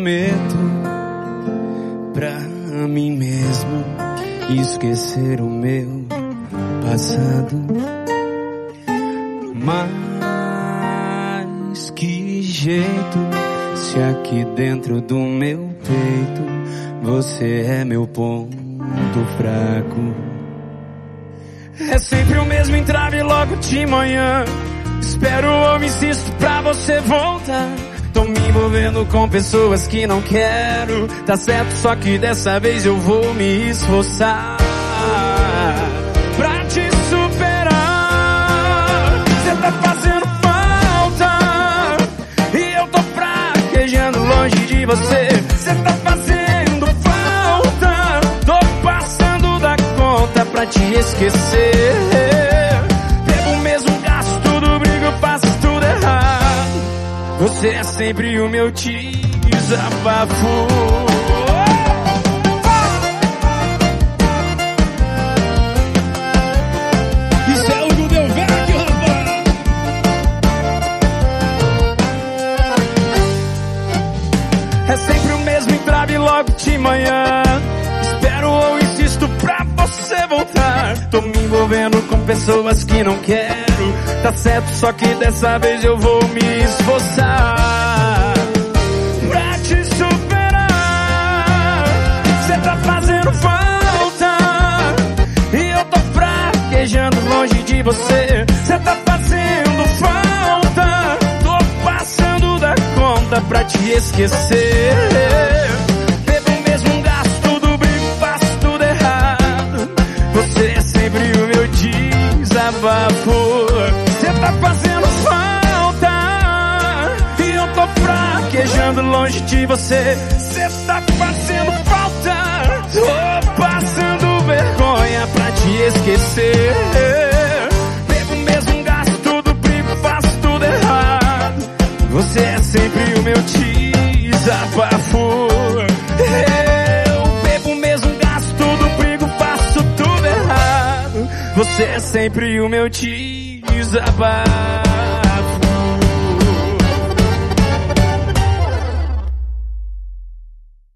prometo pra mim mesmo esquecer o meu passado. Mas que jeito, se aqui dentro do meu peito você é meu ponto fraco. É sempre o mesmo entrave logo de manhã. Espero ou insisto pra você voltar. Tô me envolvendo com pessoas que não quero. Tá certo, só que dessa vez eu vou me esforçar pra te superar. Cê tá fazendo falta e eu tô fraquejando longe de você. Cê tá fazendo falta, tô passando da conta pra te esquecer. Bebo o mesmo gasto, tudo brigo, faço tudo errado. Você é sempre o meu desabafo. Isso é o Gudel Vecchio, rapaz! É sempre o mesmo entrave logo de manhã. Espero ou insisto pra você voltar. Tô me envolvendo com pessoas que não quero. Tá certo, só que dessa vez eu vou me esforçar pra te superar. Cê tá fazendo falta e eu tô fraquejando longe de você. Cê tá fazendo falta, tô passando da conta pra te esquecer. Bebo o mesmo gasto, tudo brigo, faço tudo errado. Você é sempre o meu desabafo. Cê tá fazendo falta e eu tô fraquejando longe de você. Cê tá fazendo falta, tô passando vergonha pra te esquecer. Bebo o mesmo gasto, tudo brigo, faço tudo errado. Você é sempre o meu desabafo. Eu bebo o mesmo gasto, tudo brigo, faço tudo errado. Você é sempre o meu desabafo.